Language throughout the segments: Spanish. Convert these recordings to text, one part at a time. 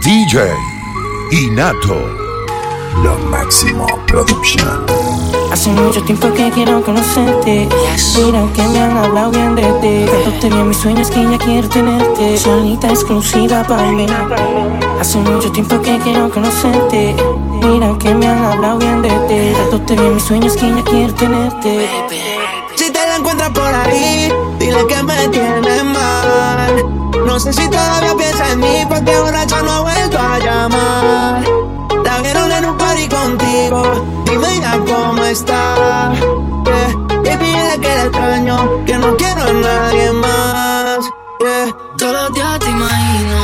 DJ Inato, La Máxima Producción. Hace mucho tiempo que quiero conocerte. Mira que me han hablado bien de ti. Cuando te vi en mis sueños que ya quiero tenerte. Solita exclusiva para mí. Hace mucho tiempo que quiero conocerte. Mira que me han hablado bien de ti. Cuando te vi en mis sueños que ya quiero tenerte. Si te la encuentras por ahí, dile que me tienes mal. No sé si todavía piensa en mí, porque borracha no ha vuelto a llamar. La vieron en un party contigo, dime ya cómo está. Baby, dile que la extraño, que no quiero a nadie más. Todos los días te imagino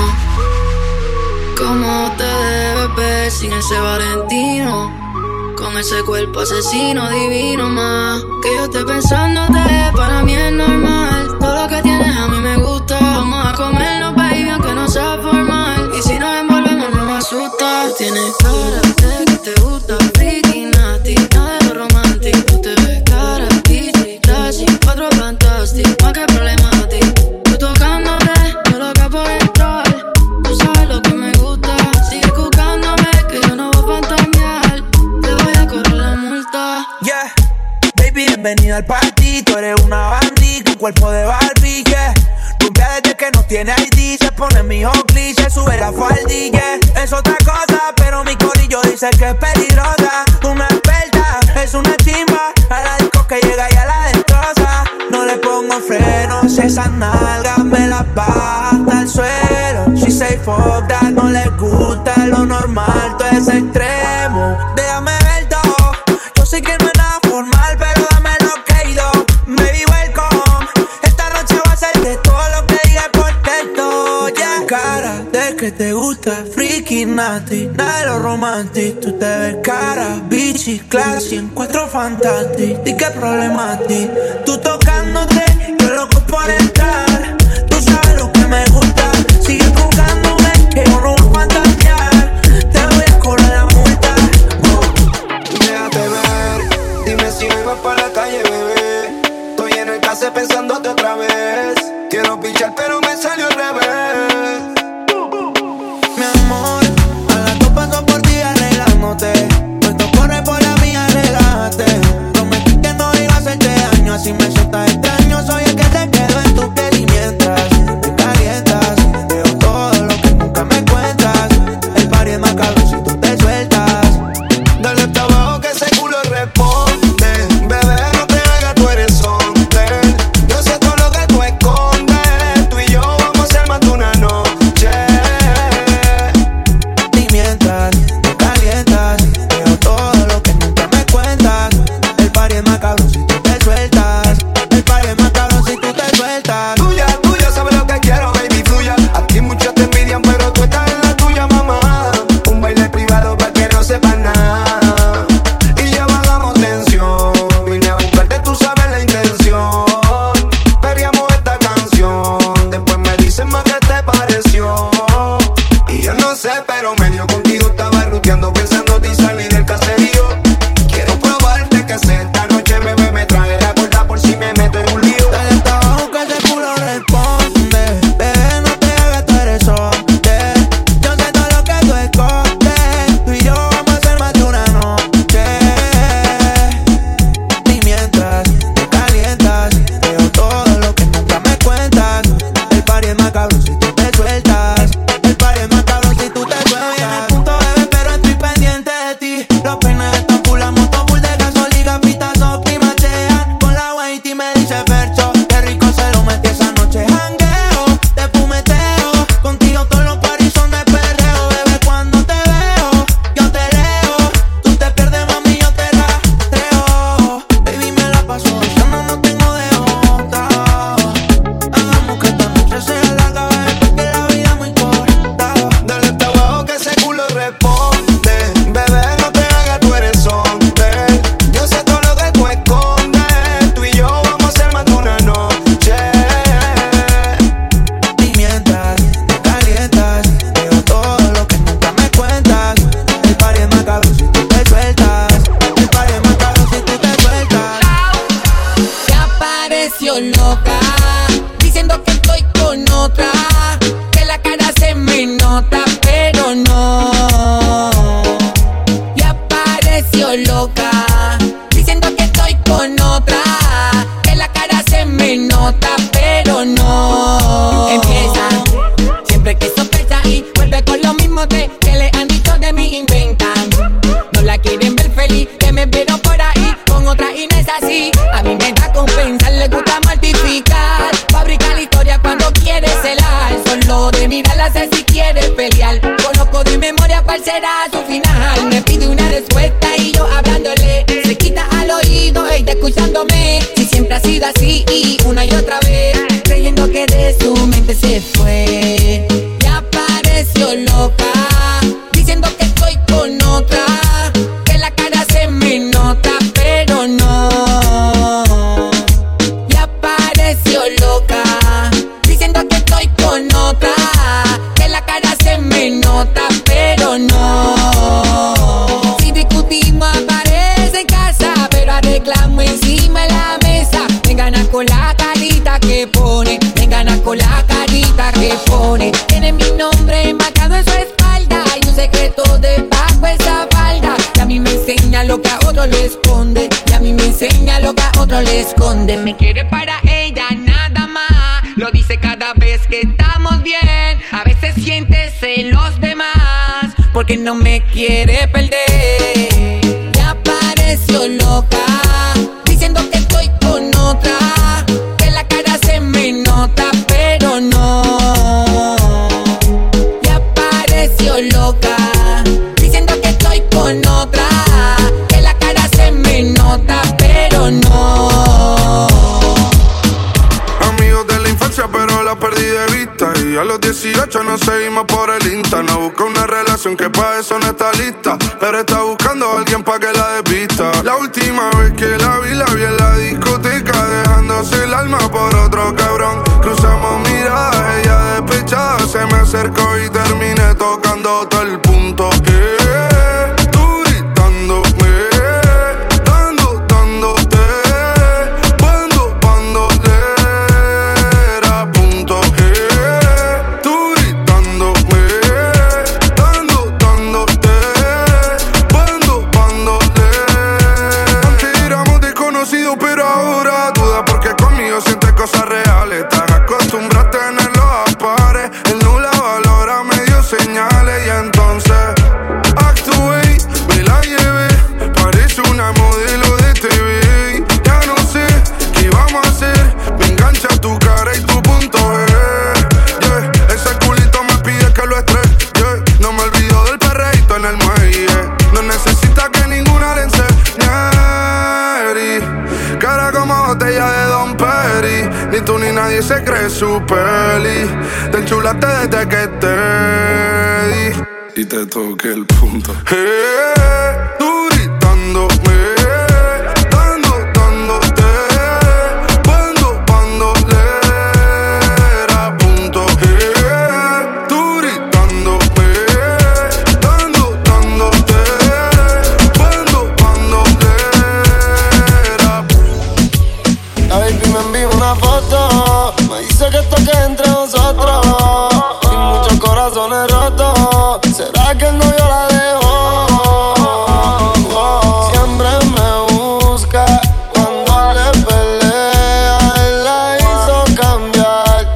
cómo te debes ver sin ese Valentino, con ese cuerpo asesino divino más. Que yo esté pensándote, para mí es normal. Todo lo que tienes a mí me gusta. Vamos a comernos, baby, aunque no sea formal. Y si nos envolvemos no me asusta. Tú tienes cara de que te gusta freaky, nasty, nada de lo romántico. Tú te ves cara, bitchy, classy, 4 fantastic, más que problemático. Tú tocándote, yo loca por entrar. Tú sabes lo que me gusta. Sigue buscándome, que yo no voy a fantamear. Te voy a correr la multa. Yeah, baby, bienvenida al party. Tú eres una bandita, un cuerpo de Barbie, yeah. Rumpia desde que no tiene ID. Se pone mi Oakley, se sube la faldilla. Es otra cosa, pero mi corillo dice que es peligrosa. Una experta, es una chimba. A la disco que llega y a la destroza. No le pongo frenos, esas nalgas me las baja hasta el suelo. She say fuck that, no le gusta lo normal, todo es extremo. Déjame ver todo, yo sé que no es nada formal, pero dame lo que he ido. Baby, welcome, esta noche va a ser de todo lo que diga por texto, yeah. Cara de que te gusta freaky, nasty, nada de lo romántico. Tú te ves cara, bitchy, classy, encuentro fantástico. ¿Y qué problema a ti? Tú tocándote, yo loco por entrar. Tú sabes lo que me gusta. Sigue jugándome, que yo no voy a fantasear. Te voy a cobrar la multa. Déjate ver, dime si hoy vas para la calle, bebé. Estoy en el case pensándote otra vez. Quiero pichar pero me salió al revés. Mi amor, a las 2 paso por ti arreglándote. Puesto corre por la mía, relájate. Prometí que no iba a hacerte daño. Así me sueltas extraño. Soy el que te quedo en tu piel. Y mientras te calientas, veo todo lo que nunca me cuentas. El party es más cabrón si tú te sueltas. Dale hasta abajo que ese culo responde. Bebé, no te hagas, tú eres hombre. Yo sé todo lo que tú escondes. Tú y yo vamos a ser más de una noche. Y mientras te calientas, veo todo lo que nunca me cuentas. El party es más cabrón si tú te sueltas. El party es más cabrón si tú te sueltas. Tuya, sabes lo que quiero, baby, fluya. Aquí muchos te envidian, pero tú estás en la tuya, mamá. Un baile privado para que no sepan nada. Y ya bajamos tensión. Vine a buscarte, tú sabes la intención. Veríamos esta canción. Después me dicen más qué te pareció. Y yo no sé, pero medio contigo estaba ruteando, pensándote y salí del caserío. Quiero probarte que sé esta noche, bebé, me trae la corta por si me meto en un lío. Dale hasta abajo que ese culo responde. Bebé, no te hagas, tú eres hombre. Yo sé todo lo que tú escondes. Tú y yo vamos a hacer más de una noche. Y mientras te calientas, veo todo lo que nunca me cuentas. El party es más cabrón si tú te sueltas. El party es más cabrón si tú te sueltas. Estoy en el punto, bebé, pero estoy pendiente de ti. Los peines están full, la moto full de gasolina, pitazo, climachean. Con la white y me dice Fercho, qué rico se lo metí esa noche. Jangueo, te fumeteo. Contigo todos los paris son de perreo. Bebé, cuando te veo, yo te leo. Tú te pierdes, mami, yo te rastreo. Baby, me la paso besando, no tengo de otra. Hagamos que esta noche sea larga, bebé, porque la vida es muy corta. Dale hasta abajo que ese culo responde. Bebé, no te hagas, tú eres hombre. Yo sé todo lo que tú escondes. Tú y yo vamos a hacer más de una noche. Y mientras te calientas, veo todo lo que nunca me cuentas. El party es más cabrón si tú te sueltas. El party es más cabrón si tú te sueltas. Se apareció loca, diciendo que estoy con otra, que la cara se me nota, pero loca, diciendo que estoy con otra, que la cara se me nota, pero no. Empieza, siempre que sospecha y vuelve con lo mismo de que le han dicho de mí, inventan. No la quieren ver feliz, que me vieron por ahí con otra y no es así. A mí me da con pensar, le gusta mortificar, fabricar la historia cuando quiere celar. Solo de mirarla sé si quiere pelear. Conozco de memoria cuál será su final. Me pide una respuesta y yo hablándole, se quita al oído, ella escuchándome. Si siempre ha sido así y una y otra vez, creyendo que de su mente se fue. Ya apareció loca, diciendo que estoy con otra, que la cara se me nota, pero no. Ya apareció loca, diciendo que estoy con otra, que la cara se me nota, pero no. Si discutimos aparece en casa, pero arreglamos encima de la mesa. Me gana con la carita que pone, me gana con la carita que pone. Tiene mi nombre marcado en su espalda y un secreto debajo esa falda. Y a mí me enseña lo que a otro le esconde, y a mí me enseña lo que a otro le esconde. Me quiere para ella nada más, lo dice cada vez que estamos bien. A veces siente celos de más, porque no me quiere perder. Ya apareció loca, diciendo que estoy con otra, que la cara se me nota, pero no. Ya apareció loca, diciendo que estoy con otra, que la cara se me nota, pero no. Amigos de la infancia pero la perdí de vista, y a los 18 nos seguimos por el Insta. No busca una relación que pa' eso no está lista, pero está buscando a alguien pa' que la despista. La última vez que la vi en la discoteca, dejándose el alma por otro cabrón. Cruzamos miradas, ella despechada se me acercó y terminé tocando todo el punto. Tú gritándome, dándote, cuando era punto. Tú gritándome, dándote, cuando antes éramos desconocidos, pero ahora duda porque conmigo sientes cosas reales. Estás acostumbrada a tenerlo a pares, él no la valora, me dio señales y entonces actué, me la llevé, parece una modelo de TV. Ya no sé qué íbamos a hacer, me engancha tu cara y tu punto G. Yeah. Ese culito me pide que lo estrese, yeah. No me olvido del perreíto en el muelle, no necesita que ninguna le enseñe. Cara como botella de Don Perry, ni tú ni nadie se cree su peli. Te enchulaste desde que te di y te toqué el punto. Tú gritándome, dándote, cuando era punto. Tú gritándome, dándote, cuando era. La baby me envió una foto, me dice que esto queda entre nosotros, y muchos corazones rotos. ¿Será que el novio la dejó? Siempre me busca cuando le pelea, él la hizo cambiar.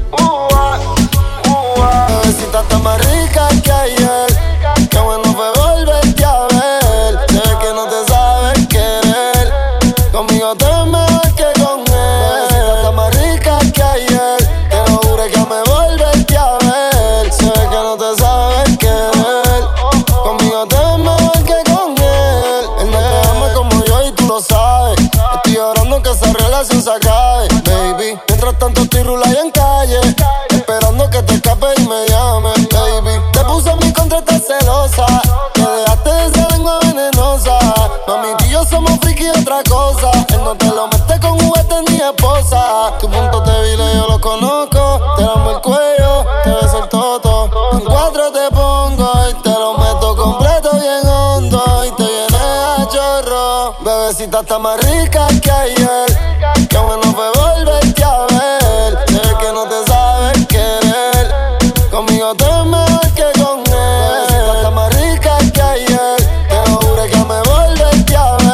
Bebecita está más rica que ayer, qué bueno fue volverte a ver. Se ve que no te sabes querer, conmigo te ves mejor que con él. Bebecita está más rica que ayer, te lo juro que me volverte a ver. Se ve que no te sabes querer, conmigo te ves mejor que con él. Él no te ama como yo y tú lo sabes. Estoy orando que esa relación se acabe, baby. Mientras tanto estoy rulando en calle, esperando que te escape y me llame, baby. Te puse en mi contra, estás celosa, que dejaste de esa lengua venenosa. Mami, tú y yo somos friki y otra cosa. Él no te lo mete con juguetes ni esposa. Tu punto débil yo lo conozco, te damos el cuello, te beso el toto. En 4 te pongo y te lo meto completo bien hondo y te viene a chorro. Bebecita está más rica que ayer, qué bueno fue volverte a ver. Se ve que no te sabes querer, conmigo te ves mejor que con él. Bebecita está más rica que ayer, te lo juro que me volverte a ver.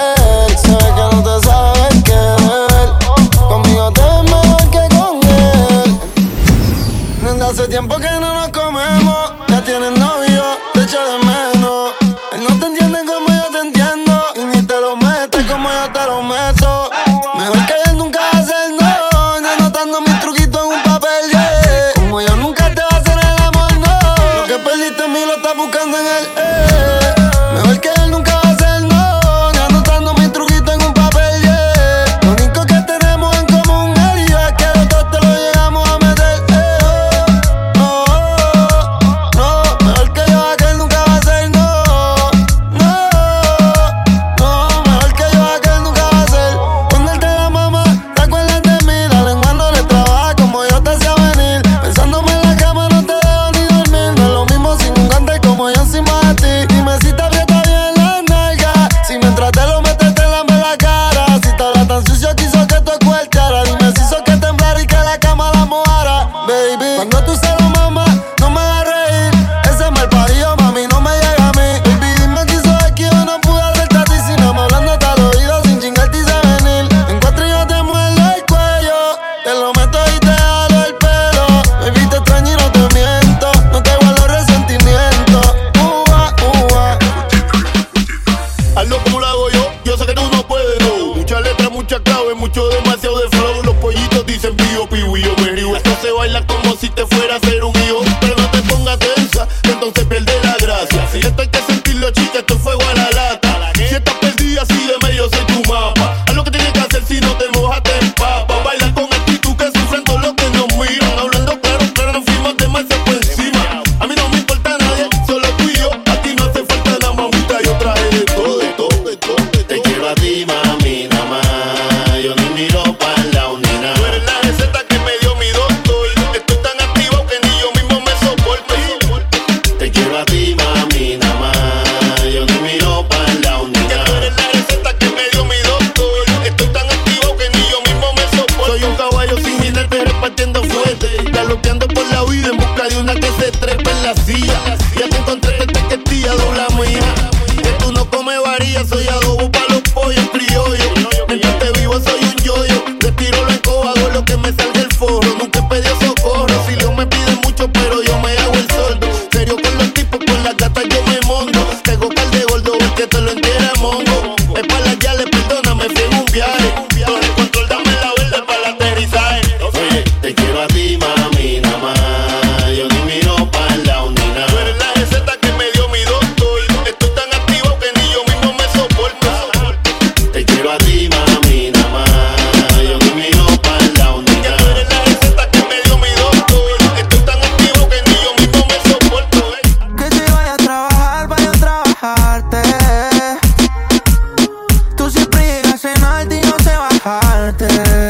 metes como yo te lo meto. Mejor que él nunca va a hacer no. Ni anotando mis truquitos en un papel, yeah. Como yo nunca te va a hacer el amor, no. Lo que perdiste en mí lo estás buscando en él, Mejor que él nunca va a hacer no. Ni anotando mis truquitos en un papel, yeah. Lo único que tenemos en común, él y yo, es que los dos te lo llegamos a meter, No, mejor que yo, aquel nunca va a hacer no. Mejor que yo, aquel nunca va a hacer. Ponerte la mamá, te acuerdas de mí. La lengua no le trabaja como yo te hacía venir. Pensándome en la cama no te dejo ni dormir. No es lo mismo sin un guante como yo encima de ti. Dime si te aprieta bien la nalga. Si mientras te lo metes te lambe la cara. Si te habla tan sucio quiso que tu escuchara. Dime si hizo que temblara y que la cama la mojara. Baby, cuando tú se lo mamas, no me hagas reír. Ese mal parido, mami, no me llega a mí. Baby, dime que hizo de que yo no pude hacerte a ti. Si no me hablándote al oído sin chingarte y sé venir. En cuatro y yo te muerdo el cuello. Te lo meto y te jalo el pelo. Baby, te extraño y no te miento. No te guardo resentimiento. Hazlo como lo hago yo sé que tú no puedes, no. Mucha letra, mucha clave, mucho demasiado de flow. Los pollitos dicen pío, pío y yo me río. Esto se baila como si te fuera a hacer un hijo. Pero no te pongas tensa, que entonces pierde la gracia. Si esto hay que sentirlo, chica, esto es fuego a la lata. Si estás perdida, así de medio soy tu mapa. Haz lo que tienes que hacer, si no te mojas, te empapas. Baila con actitud que sufren todos los que nos miran. Hablando claro, no fuimos demasiado por encima. A mí no me importa nadie, solo tú y yo. A ti no hace falta nada, mamita, yo traje de todo. Te quiero a ti, mami, nada más. Yo ni miro para la unina. Tú eres la receta que me dio mi doctor. Estoy tan activo que ni yo mismo me soporto. Te quiero a ti, mami, nada más. Yo ni miro para la unina. Tú eres la receta que me dio mi doctor. Estoy tan activo que ni yo mismo me soporto. Soy un caballo sin jinete repartiendo fuerte. Galopeando por la vida en busca de una que se trepe en la silla. Ya te encontré esta que es tía, dobla mía. Que tú no comes varillas, soy adobo para los pollos criollos. Mientras te vivo soy un yoyo. Retiro la escoba, hago lo que me salga el forro. Nunca he pedido socorro. Si Dios me pide mucho, pero yo me hago el sordo. Serio con los tipos, con las gatas yo me monto. Tengo cal de gordo, es que te lo entierra mongo. Es para las yales, perdóname, fui en un viaje. Con el control dame la verde para el aterrizaje. Oye, te quiero a ti, mami, nada más. Yo ni miro para la unina. Tú eres la receta que me dio mi doctor. Estoy tan activo que ni yo mismo me soporto. Te quiero a ti, mami, nada más. Yo ni miro para la unina. Tú eres la receta que me dio mi doctor. Estoy tan activo que ni yo mismo me soporto. Que si vaya a trabajar, vaya a trabajarte. Tú siempre llegas en alto y no sé bajarte.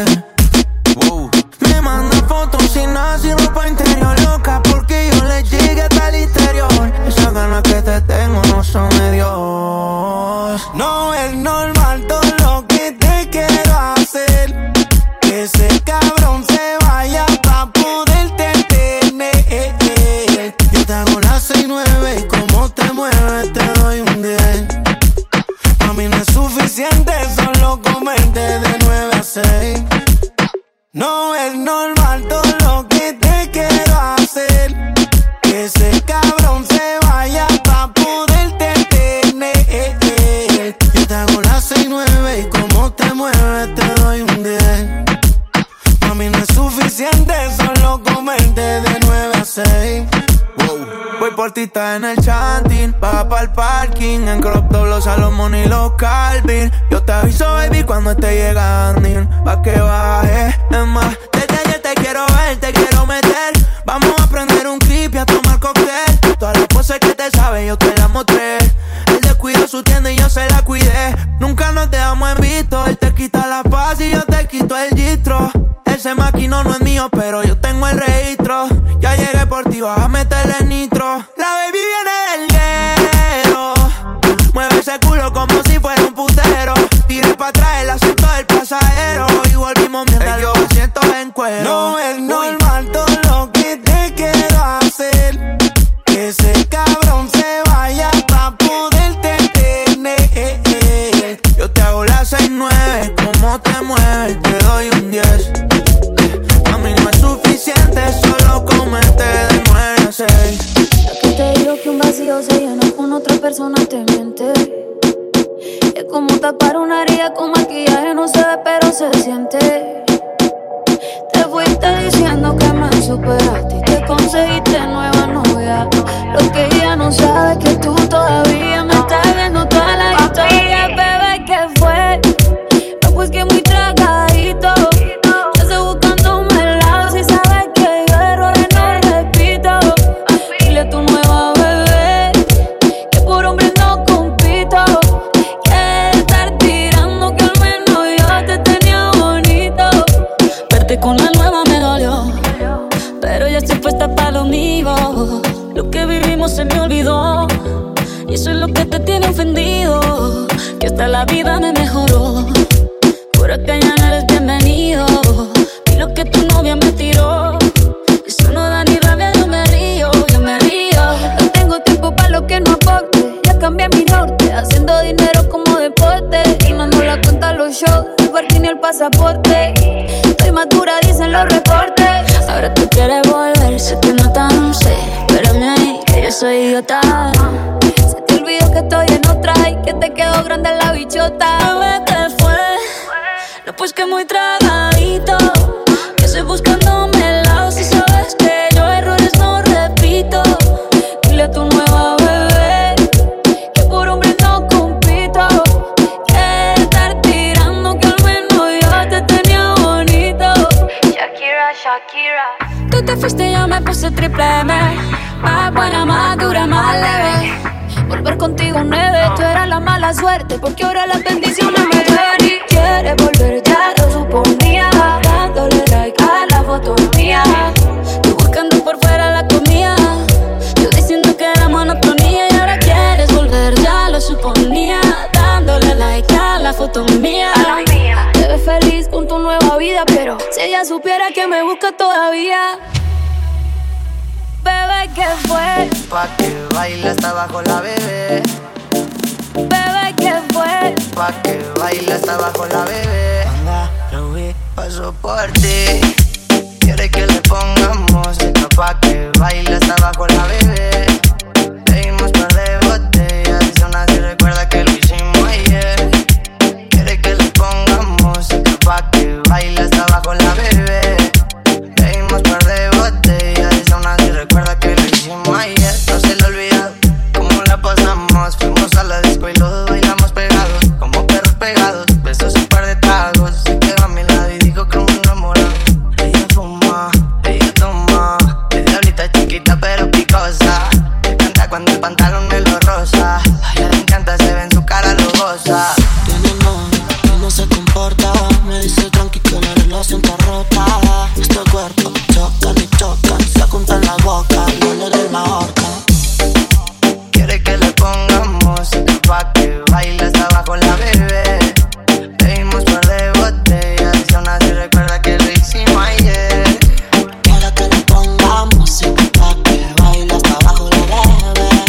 Me manda fotos sin nada, sin ropa interior, loca porque yo le llegué hasta el interior. Esas ganas que te tengo no son de Dios. No es normal todo lo que te quiero hacer. Que ese cabrón se vaya pa' poderte tener. Yo te hago las 6-9 y como te mueves te doy un 10. A mí no es suficiente solo comerte de 9 a 6. No es normal todo lo que te quiero hacer. Que ese cabrón se vaya pa' poderte tener. Yo te hago las 6-9 y como te mueves te doy un 10. A mí no es suficiente solo comerte de 9 a 6. Voy por ti, está en el chanting. Baja pa'l parking. En crop top los Salomón y los Calvin. Yo te aviso, baby, cuando esté llegando. Pa' que baje. Es más, desde ayer te quiero ver, te quiero meter. Vamos a prender un clip y a tomar cóctel. Todas las poses que te sabes yo te las mostré. Él descuidó su tienda y yo se la cuidé. Nunca nos dejamos en visto. Él te quita la paz y yo te quito el gistro. Ese maquino no es mío, pero yo tengo el registro. Ya llegué por ti, vas a meterle nitro. La baby viene del guero. Mueve ese culo como si fuera un putero. Tiré pa' atrás el asiento del pasajero. Y volvimos mientras los asientos en cuero. No es normal todo lo que te quiero hacer. Que ese cabrón se vaya pa' poderte tener. Yo te hago las 6-9, como te mueves, te doy un 10. A mí no es suficiente solo comerte de 9 a 6. Aquí te digo que un vacío se llena con otra persona te miente. como tapar una herida con maquillaje, no se ve pero se siente. Te fuiste diciendo que me superaste y te conseguiste nueva novia. Lo que ella no sabe es que tú todavía me estás viendo toda la historia. Bebé, ¿qué fue? No, pues que muy tragadito. Yo estoy buscándome el lado. Si sabes que yo errores no repito. Dile a tu nueva bebé que por hombre no compito. Que estar tirando que al menos yo te tenía bonito. Verte con la nueva me dolió, pero ya estoy puesta para lo mío. Lo que vivimos se me olvidó y eso es lo que te tiene ofendido. Que hasta la vida me mejoró. Por acá ya no eres bienvenido. Y lo que tu novia me tiró, eso no da ni rabia, yo me río, yo me río. No tengo tiempo para lo que no aporte. Ya cambié mi norte, haciendo dinero como deporte. Y no la cuenta los shows, el parking y el pasaporte. Estoy madura, dicen los reportes. Ahora tú quieres volver, sé que no tan sé. Espérame ahí, que yo soy idiota. Se te olvidó que estoy en otra y que te quedó grande la bichota. Bebé, ¿qué fue? No, pues que muy tragadito. Que estoy buscándome el lado. Si sabes que yo errores no repito. Dile a tu nueva bebé que por hombre no compito. Que estar tirando que al menos yo te tenía bonito. Shakira, Shakira. Tú te fuiste y yo me puse triple M. Más buena, más dura, más leve. Volver contigo 9, tú eras la mala suerte, porque ahora las bendiciones me duelen. Y quieres volver, ya lo suponía, dándole like a la foto mía. Tú buscando por fuera la comida, yo diciendo que era monotonía. Y ahora quieres volver, ya lo suponía, dándole like a la foto mía. Te ves feliz con tu nueva vida, pero si ella supiera que me busca todavía. Bebé, ¿qué fue? Pa' que baile hasta abajo la bebé. Bebé, ¿qué fue? Pa' que baile hasta abajo la bebé. Anda, Ruby, paso por ti. Quiere que le pongamos música pa' que baile hasta abajo la bebé. Pedimos par de botellas y aún así recuerda que lo hicimos ayer. Quiere que le pongamos música pa' que baile hasta abajo la bebé. Pedimos par de botellas y aún así recuerda que lo hicimos ayer. No se le olvida cómo la pasamos. Fuimos a la disco y los dos bailamos pegados, como perros pegados. Besos y un par de tragos. Se quedó a mi lado y dijo como un enamorado. Ella fuma, ella toma. Es diablita chiquita pero picosa. Le canta cuando el pantalón me lo rosa. A ella le encanta, se ve en su cara, lo goza. Tiene novio y no se comporta. Me dice tranqui que la relación está rota. Este cuerpo chocan y chocan, se juntan la boca, no le den la horca. Quiere que le pongamos música pa' que baile hasta abajo la bebé. Pedimos par de botellas y aún así recuerda que lo hicimos ayer. Quiere que le pongamos música pa' que baile hasta abajo la bebé.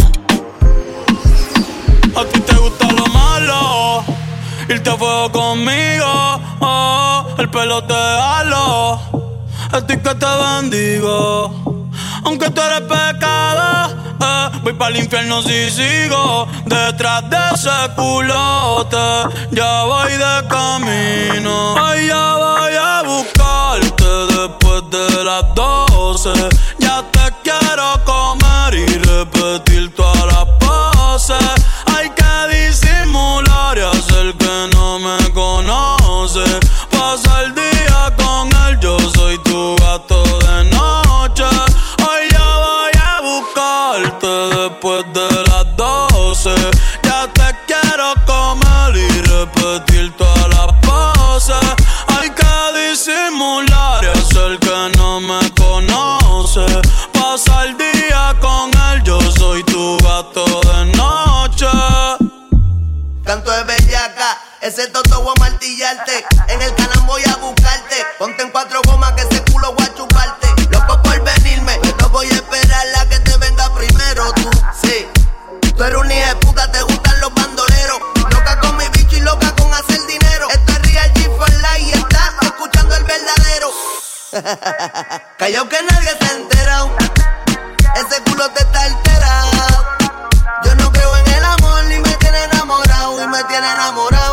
A ti te gusta lo malo, irte a fuego conmigo, el pelo te halo, a ti que te bendigo. Aunque tú eres pecado, voy pa'l infierno si sigo detrás de ese culote. Ya voy de camino, ay, ya voy a buscarte después de las 12. Ya te quiero comer y repetir todas las poses. Hay que disimular y hacer que no me conoce. Pasa el día con él, yo soy tu gato de noche. Hoy ya voy a buscarte después de las 12. Ya te quiero comer y repetir todas las poses. Hay que disimular y hacer que no me conoce. Pasa el día con él, yo soy tu gato de noche. Canto de bellaca, ese toto voy a martillarte. En el canal voy a buscarte. Ponte en 4 gomas que ese culo voy a chuparte. Loco por venirme, no voy a esperar la que te venga primero. Tú, sí, tú eres un hija de puta, te gustan los bandoleros. Loca con mi bicho y loca con hacer dinero. Esto es Real G for Life y estás escuchando el verdadero. Callao que nadie se ha enterado. Ese culo te está alterado. Yo no creo en el amor ni me tiene enamorado. Y me tiene enamorado.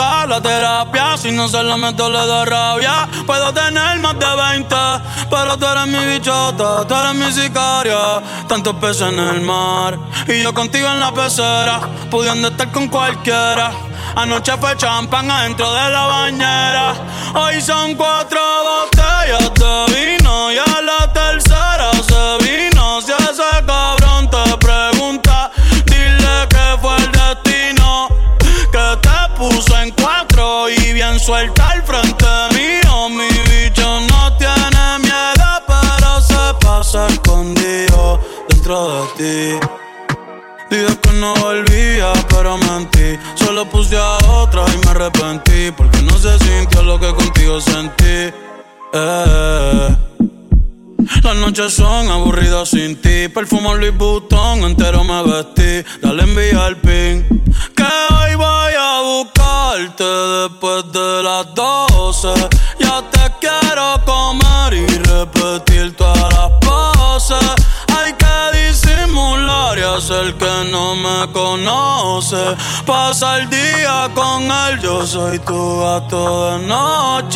loca la terapia. Si no se la meto le da rabia. Puedo tener más de 20, pero tú eres mi bichota, tú eres mi sicaria. Tantos peces en el mar y yo contigo en la pecera, pudiendo estar con cualquiera. Anoche fue champán adentro de la bañera. Hoy son 4 botellas de vino y a la tercera se vino. Si ese cabrón te pregunta, dile que fue el destino que te puso en 4 y bien suelta al frente mío. Mi bicho no tiene miedo, pero se pasa escondido dentro de ti. Dije que no volvía, pero mentí. Solo puse a otra y me arrepentí, porque no se sintió lo que contigo sentí. Las noches son aburridas sin ti. Perfumo Louis Vuitton, entero me vestí. Dale envía el pin, que hoy voy a buscarte después de las 12. Ya te quiero comer y repetir todas las poses. Hay que disimular y hacer que no me conoce. Pasa el día con él, yo soy tu gato de noche.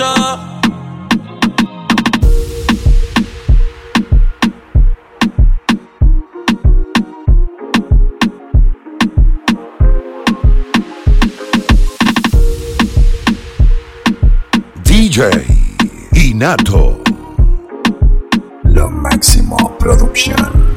DJ Inato, Lo Máximo Production.